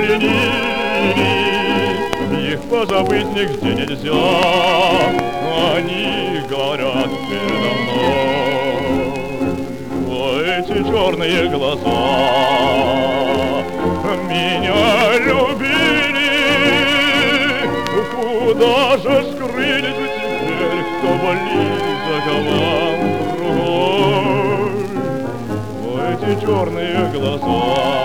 изменились, их позабыть нигде нельзя, они горят передо мной. Эти черные глаза меня любили, куда же скрылись теперь, кто близок вам другой? Эти черные глаза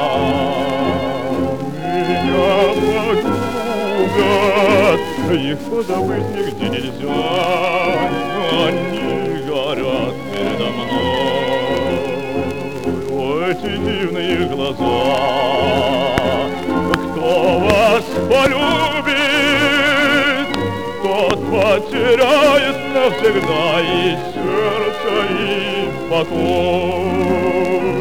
меня погубят, их позабыть нигде нельзя, они горят передо мной. Эти дивные глаза, кто вас полюбит, тот потеряет навсегда и сердце, и покой.